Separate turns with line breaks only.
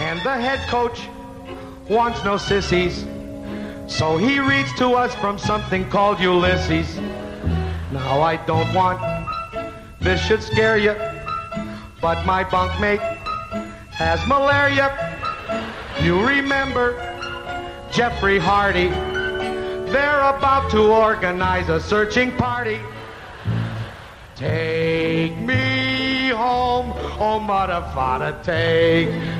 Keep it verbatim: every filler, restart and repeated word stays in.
And the head coach wants no sissies, so he reads to us from something called Ulysses. Now I don't want this should scare you, but my bunkmate has malaria. You remember Jeffrey Hardy? They're about to organize a searching party. Take me home, oh mother, father, take